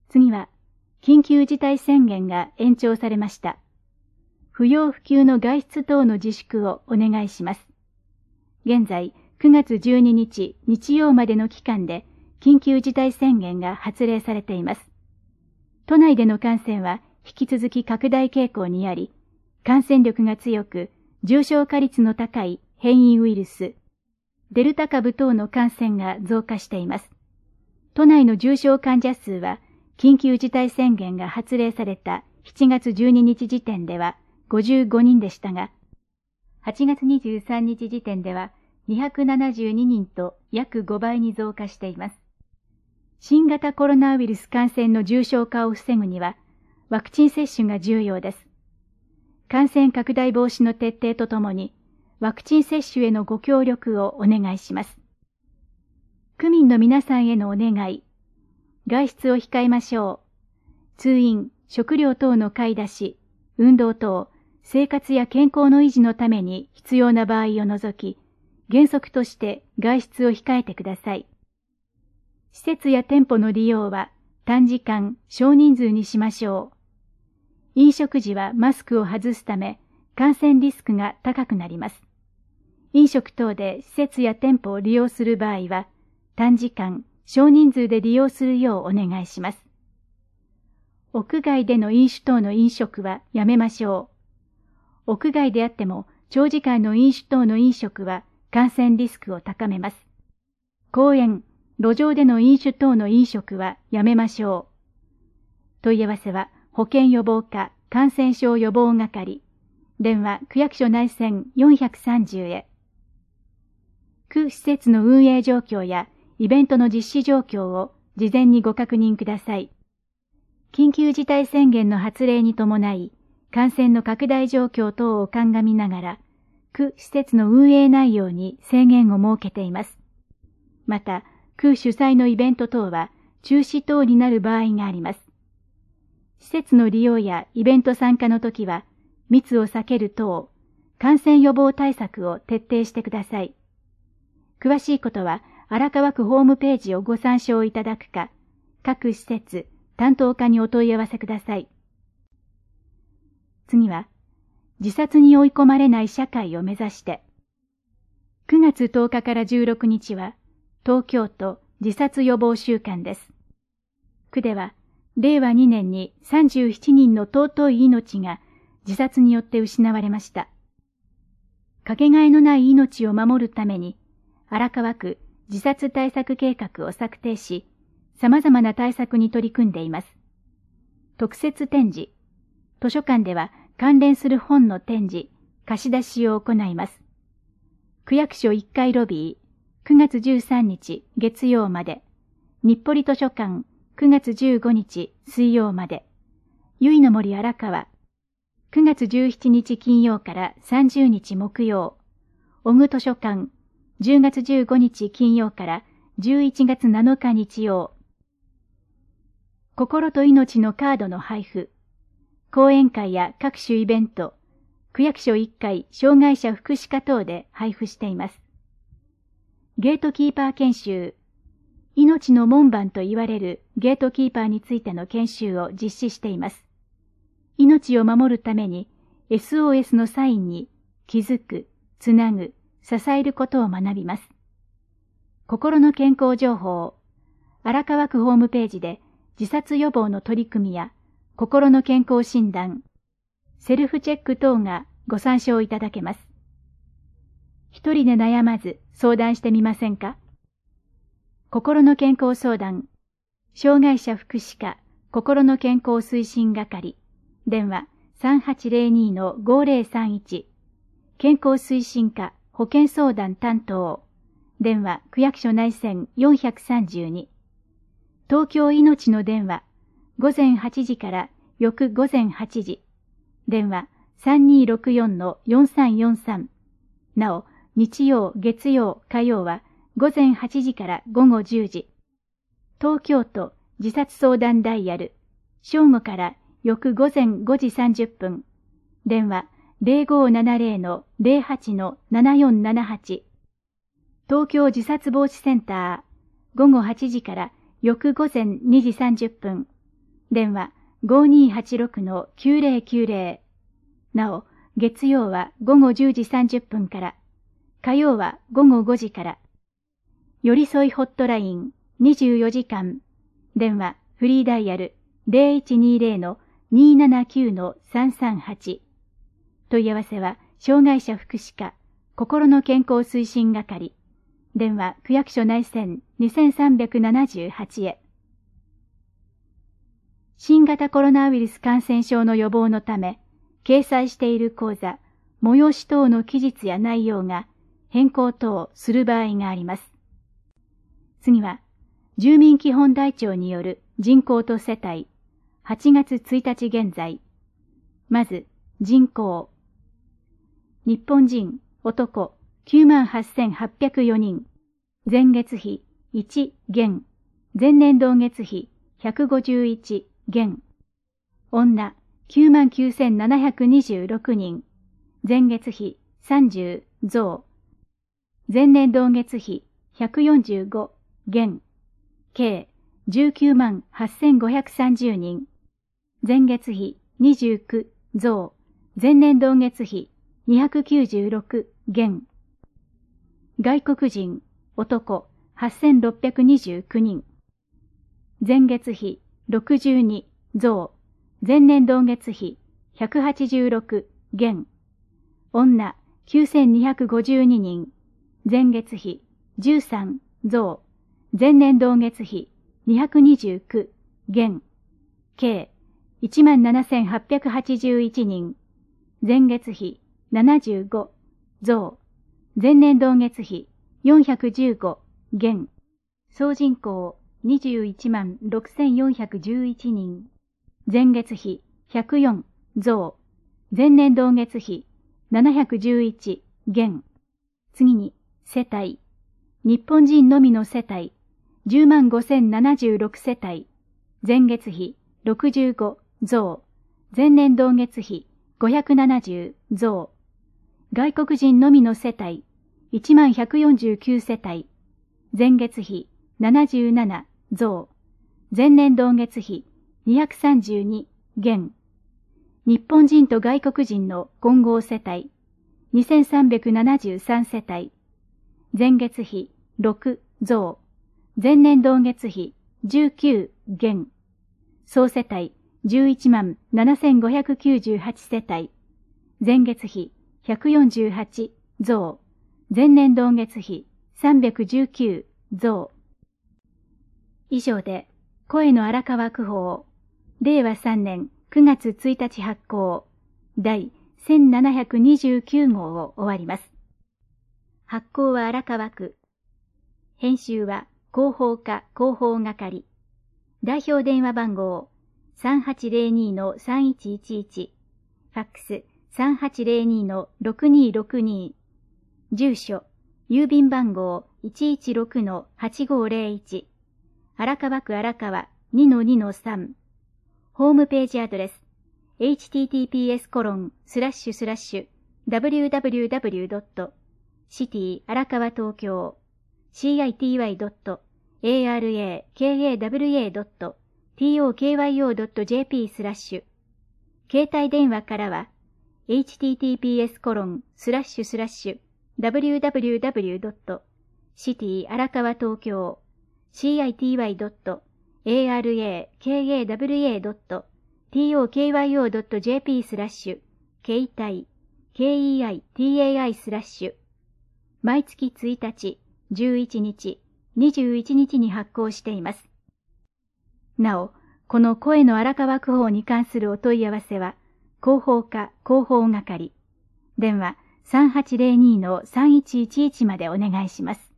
次は、緊急事態宣言が延長されました。不要不急の外出等の自粛をお願いします。現在、9月12日日曜までの期間で緊急事態宣言が発令されています。都内での感染は引き続き拡大傾向にあり、感染力が強く、重症化率の高い変異ウイルス、デルタ株等の感染が増加しています。都内の重症患者数は、緊急事態宣言が発令された7月12日時点では55人でしたが、8月23日時点では272人と約5倍に増加しています。新型コロナウイルス感染の重症化を防ぐには、ワクチン接種が重要です。感染拡大防止の徹底とともに、ワクチン接種へのご協力をお願いします。区民の皆さんへのお願い。外出を控えましょう。通院、食料等の買い出し、運動等、生活や健康の維持のために必要な場合を除き、原則として外出を控えてください。施設や店舗の利用は短時間、少人数にしましょう。飲食時はマスクを外すため、感染リスクが高くなります。飲食等で施設や店舗を利用する場合は、短時間、少人数で利用するようお願いします。屋外での飲酒等の飲食はやめましょう。屋外であっても長時間の飲酒等の飲食は感染リスクを高めます。公園、路上での飲酒等の飲食はやめましょう。問い合わせは保健予防課感染症予防係、電話区役所内線430へ。区施設の運営状況やイベントの実施状況を事前にご確認ください。緊急事態宣言の発令に伴い、感染の拡大状況等を鑑みながら、区施設の運営内容に制限を設けています。また、区主催のイベント等は中止等になる場合があります。施設の利用やイベント参加の時は、密を避ける等、感染予防対策を徹底してください。詳しいことは、荒川区ホームページをご参照いただくか、各施設、担当課にお問い合わせください。次は、自殺に追い込まれない社会を目指して。9月10日から16日は、東京都自殺予防週間です。区では、令和2年に37人の尊い命が自殺によって失われました。かけがえのない命を守るために、荒川区自殺対策計画を策定し、様々な対策に取り組んでいます。特設展示、図書館では関連する本の展示、貸し出しを行います。区役所1階ロビー、9月13日月曜まで、日暮里図書館、9月15日水曜まで、ゆいの森荒川、9月17日金曜から30日木曜、小具図書館、10月15日金曜から11月7日日曜。心と命のカードの配布、講演会や各種イベント、区役所1階障害者福祉課等で配布しています。ゲートキーパー研修、命の門番と言われるゲートキーパーについての研修を実施しています。命を守るために SOS のサインに気づく、つなぐ、支えることを学びます。心の健康情報、荒川区ホームページで自殺予防の取り組みや心の健康診断、セルフチェック等がご参照いただけます。一人で悩まず相談してみませんか？心の健康相談、障害者福祉課心の健康推進係、電話 3802-5031、健康推進課保健相談担当、電話区役所内線432、東京いのちの電話、午前8時から翌午前8時、電話 3264-4343、なお、日曜、月曜、火曜は午前8時から午後10時、東京都自殺相談ダイヤル、正午から翌午前5時30分、電話 0570-08-7478、東京自殺防止センター、午後8時から翌午前2時30分、 電話5286-9090。なお、月曜は午後10時30分から、火曜は午後5時から。寄り添いホットライン24時間。電話フリーダイヤル 0120-279-338。問い合わせは、障害者福祉課、心の健康推進係。電話区役所内線2378へ。新型コロナウイルス感染症の予防のため、掲載している講座、催し等の期日や内容が変更等する場合があります。次は、住民基本台帳による人口と世帯、8月1日現在。まず、人口。日本人、男、98,804人。前月比、1減。前年同月比、151減。女、99,726人。前月比、30増。前年同月比、145減。計、198,530人。前月比、29増。前年同月比、296減。外国人、男、8,629人。前月比、62増。前年同月比、186減。女、9,252人。前月比、13増。前年同月比、229減。計、17,881人。前月比、75増。前年同月比、415減。総人口、216,411人。前月比、104増。前年同月比、711減。次に、世帯。日本人のみの世帯、105,076世帯。前月比、65増。前年同月比、570増。外国人のみの世帯、1149世帯。前月比、77増。前年同月比、232減。日本人と外国人の混合世帯、2,373世帯。前月比、6増。前年同月比、19減。総世帯、117,598世帯。前月比、148増。前年同月比、319増。以上で、声の荒川区法、令和3年9月1日発行、第1729号を終わります。発行は荒川区。編集は広報課広報係。代表電話番号 3802-3111。ファックス 3802-6262。住所、郵便番号 116-8501。荒川区荒川 2-2-3。ホームページアドレス https://www.city 荒川東京 city.arakawa.tokyo.jp/ 携帯電話からは https://www.city 荒川東京 city.arakawa.tokyo.jp/ 携帯 KEITAI/ 毎月1日、11日、21日に発行しています。なお、この声の荒川区法に関するお問い合わせは、広報課広報係。電話 3802-3111 までお願いします。